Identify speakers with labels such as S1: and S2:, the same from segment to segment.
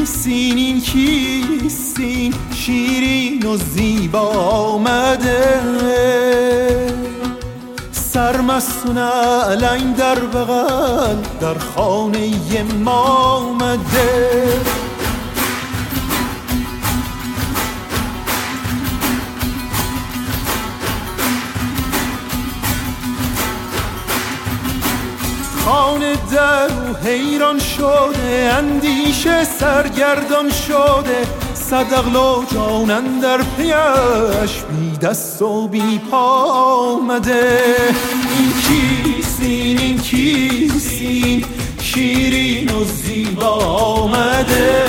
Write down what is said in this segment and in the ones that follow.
S1: کیستین این کیستین شیرین و زیبا آمده سرمست و نعلین در بغل در خانه ما آمده خانه در و حیران شده اندیشه سرگردان شده صدقلو جانن در پیش بی دست و بی پا آمده این کیستین این کیستین شیرین و زیبا آمده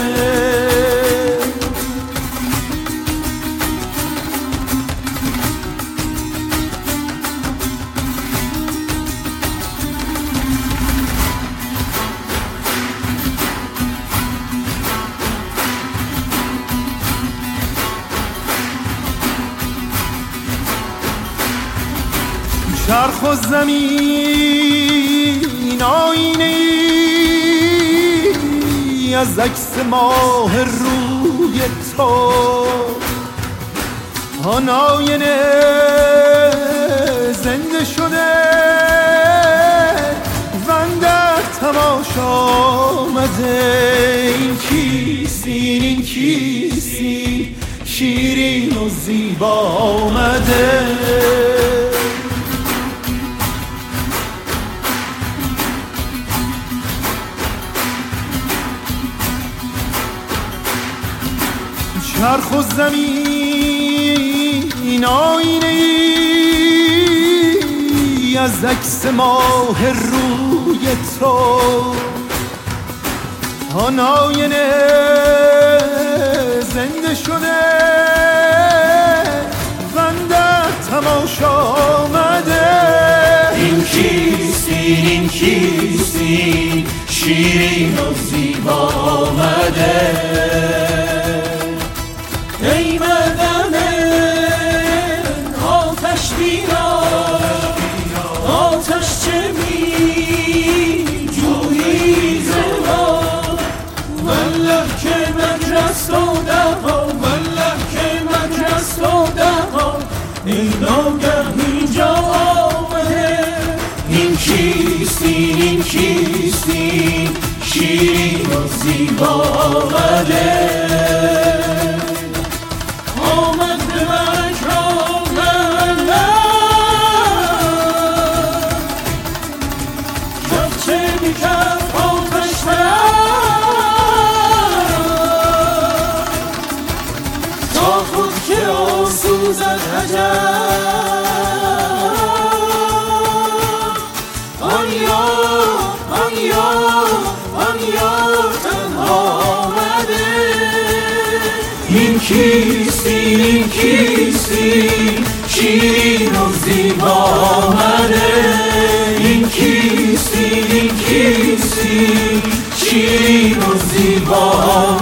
S1: چرخ و زمین آینه ای از عکس ماه روی تو آن آینه زنده شده و اندر تماشا آمده این کیستین این کیستین شیرین و زیبا آمده چرخ و زمین آینه ای از عکس ماه روی تو آن آینه زنده شده و اندر تماشا آمده
S2: این کیستین این کیستین شیرین و زیبا آمده ای بدن آتش بیار آتش چه می جویی ز ما والله که مجرست و دها والله که مجرست و دها ای ناگه اینجا آمده این کیستین این کیستین شیرین و زیبا آمده سوزد آن یار تنها آمده این کیستین این کیستین شیرین و زیبا آمده این کیستین این کیستین شیرین و زیبا